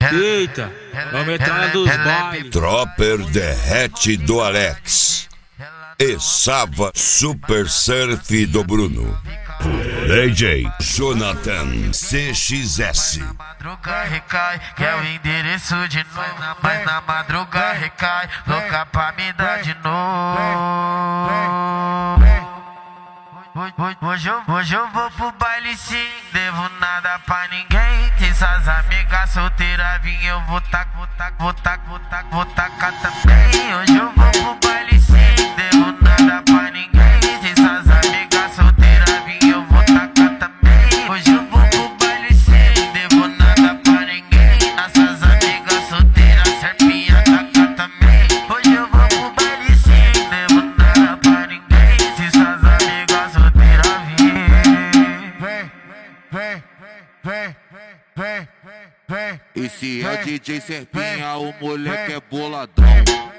Eita, vamos entrar dos bailes. Dropper derrete do Alex e Sava Super Surf do Bruno. DJ Jonathan CXS. Madruga recai, que é o endereço de novo. Mas na madruga recai, louca pra me dar de novo. Hoje eu vou pro baile sim, devo nada pra ninguém. Se essas amigas solteiras vir, eu vou tacar também. Hoje eu vou pro baile sim, devo nada pra ninguém. Se essas amigas solteiras vir, eu vou tacar também. Hoje eu vou pro baile sim, devo nada pra ninguém. Essas amigas solteiras, serpinha tacar também. Hoje eu vou pro baile sim, devo nada pra ninguém. Se essas amigas solteiras vir. Esse é o DJ Serpinha, o moleque é boladão.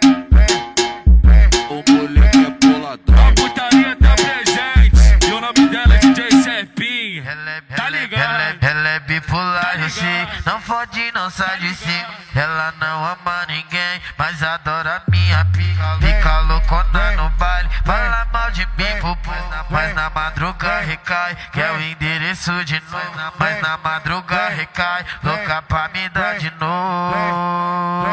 O moleque é boladão. A putaria tá presente e o nome dela é DJ Serpinha. Tá ligado? Ela é bipolar, eu sei. Não fode, não sai de cima. Ela não ama ninguém, mas adora minha pica. Fica loucona no baile, fala mal de mim pro povo. Mas na madruga recai, que é o endereço de novo. Mas na madruga recai, louca pra me dar de novo.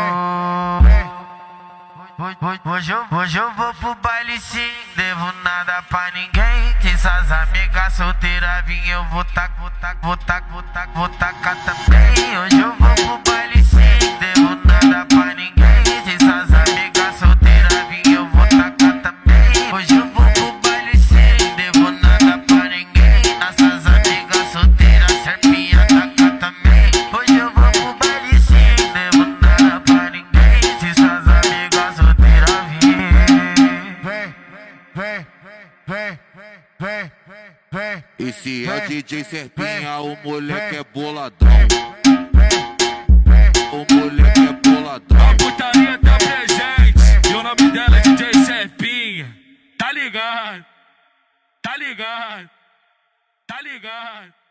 Hoje eu vou pro baile sim, devo nada pra ninguém. Se essas amigas solteiras vir, eu vou tacar também. Hoje eu vou pro baile sim, devo nada pra ninguém. Se essas amigas solteiras vir, eu vou tacar também. Hoje eu vou pro baile sim, devo nada pra ninguém. Essas amigas solteiras, serpinha tacar também. Hoje eu vou pro baile sim, devo nada pra ninguém. Se essas amigas solteiras vir. Esse é o DJ Serpinha, o moleque é boladão. O moleque é boladão. A putaria tá presente e o nome dela é DJ Serpinha. Tá ligado? Tá ligado? Tá ligado?